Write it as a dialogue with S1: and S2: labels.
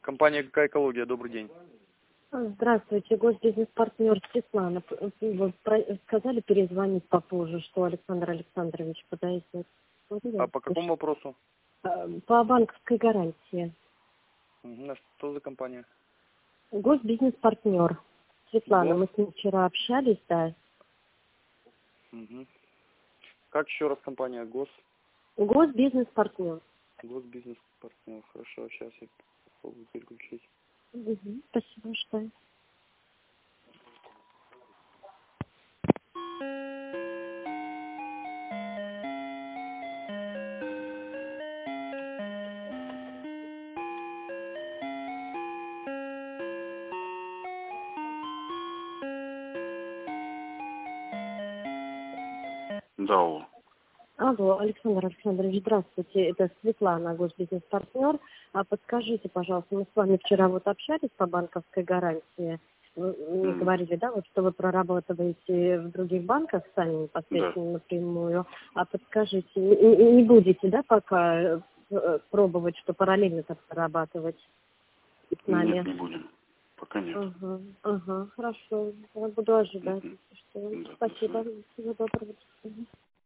S1: Компания «Какая экология», добрый день.
S2: Здравствуйте, госбизнес-партнер Светлана. Вы сказали перезвонить попозже, что Александр Александрович подойдет.
S1: А по какому вопросу?
S2: По банковской гарантии.
S1: А что за компания?
S2: Госбизнес-партнер. Светлана, мы с ним вчера общались, да.
S1: Угу. Как еще раз компания?
S2: Госбизнес-партнер.
S1: Госбизнес-партнер. Хорошо, сейчас я попробую переключить.
S2: Угу. Спасибо, что.
S3: Да.
S2: Алло, Александр Александрович, здравствуйте. Это Светлана, госбизнес-партнер. Подскажите, пожалуйста, мы с вами вчера общались по банковской гарантии. Вы говорили, да, что вы прорабатываете в других банках сами непосредственно напрямую. А подскажите, не будете, да, пока пробовать, что параллельно-то прорабатывать с нами?
S3: Нет, не будем. Пока нет.
S2: Ага, хорошо. Я буду ожидать.
S3: Да.
S2: Спасибо. Всего доброго.